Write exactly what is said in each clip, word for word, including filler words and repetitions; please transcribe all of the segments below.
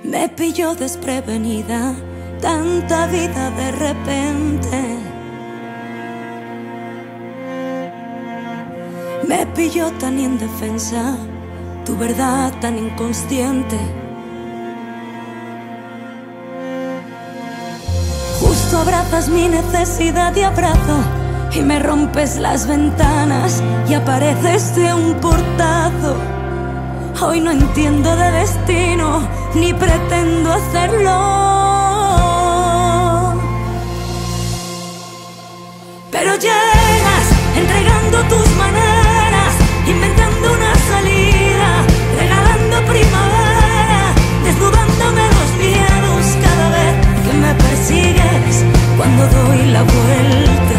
Me pilló desprevenida, tanta vida de repente. Me pilló tan indefensa, tu verdad tan inconsciente. Justo abrazas mi necesidad de abrazo y me rompes las ventanas y apareces de un portazo. Hoy no entiendo de destino, ni pretendo hacerlo, pero llegas entregando tus maneras, inventando una salida, regalando primavera, desnudándome los miedos cada vez que me persigues cuando doy la vuelta.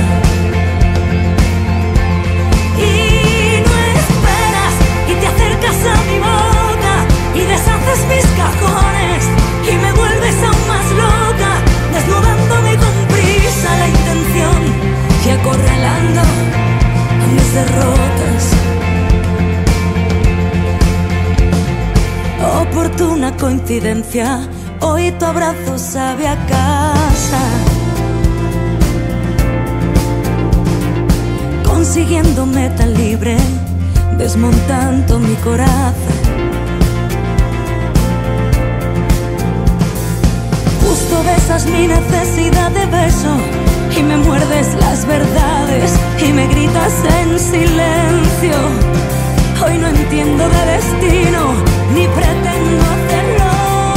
A mi boca y deshaces mis cajones y me vuelves aún más loca, desnudándome con prisa la intención y acorralando a mis derrotas. Oportuna coincidencia, hoy tu abrazo sabe a casa, consiguiéndome tan libre, desmontando mi corazón. Justo besas mi necesidad de beso y me muerdes las verdades y me gritas en silencio. Hoy no entiendo de destino, ni pretendo hacerlo,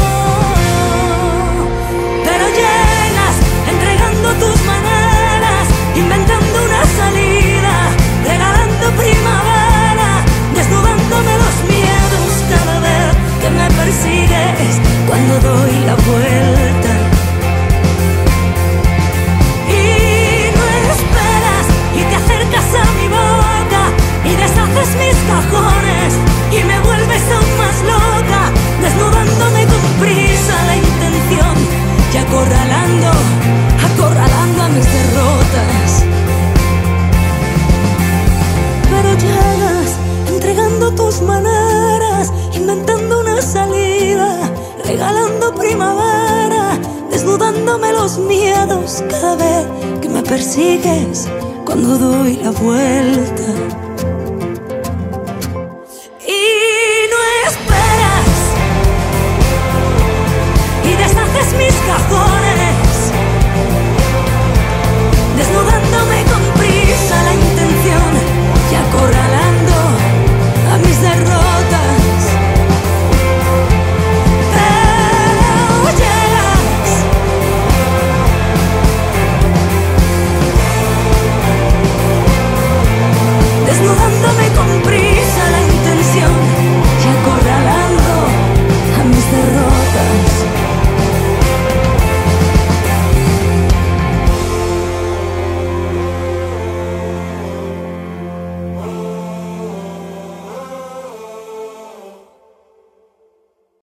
pero llegas entregando tus maneras, inventando una salida, regalando primavera, desnudándome los miedos cada vez que me persigues cuando doy la vuelta. Y no esperas y te acercas a mi boca y deshaces mis cajones y me vuelves aún más loca, desnudándome con prisa la intención y acorralando, acorralando a mis derrotas. Pero llegas entregando tus maneras, inventando una salida, regalando primavera, desnudándome los miedos cada vez que me persigues cuando doy la vuelta.